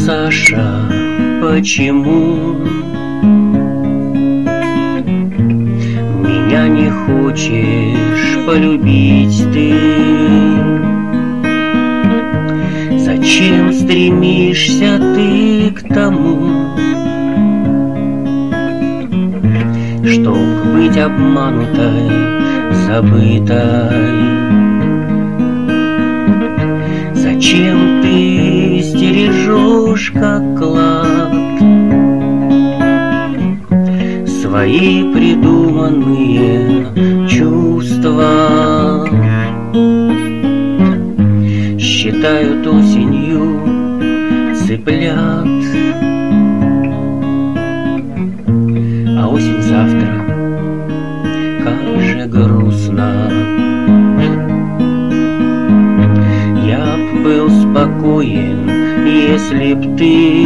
Саша, почему меня не хочешь полюбить ты? Зачем стремишься ты к тому, чтоб быть обманутой, забытой? Зачем ты стережешь, как клад, свои придуманные чувства? Считают осенью цыплят, а осень завтра, как же грустно. Я б был спокоен, если б ты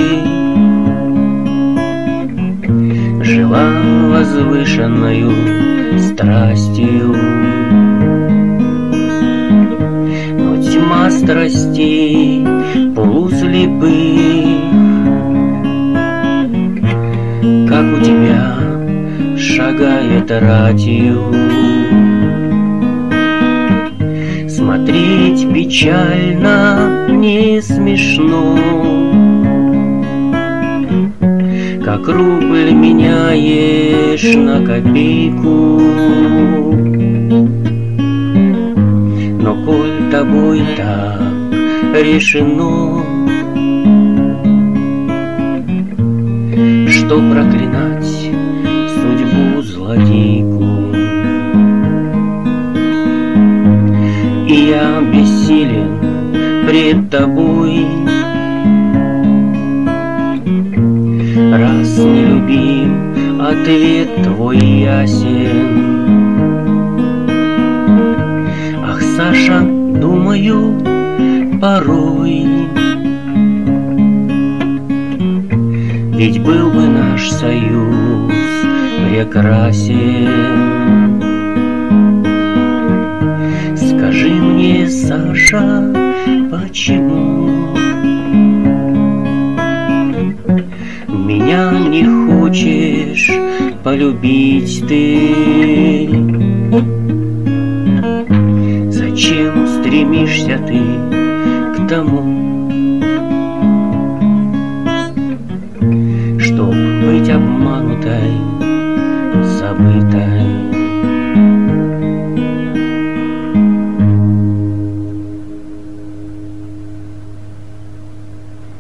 жила возвышенною страстью. Но тьма страстей полуслепых, как у тебя, шагает ратью. Смотреть печально не смешно, как рубль меняешь на копейку. Но коль тобой так решено, что проклинать судьбу злодейку, и я бессилен пред тобой, раз не любим, ответ твой ясен. Ах, Саша, думаю порой, ведь был бы наш союз прекрасен. Скажи мне, Саша, почему меня не хочешь полюбить ты? Зачем стремишься ты к тому,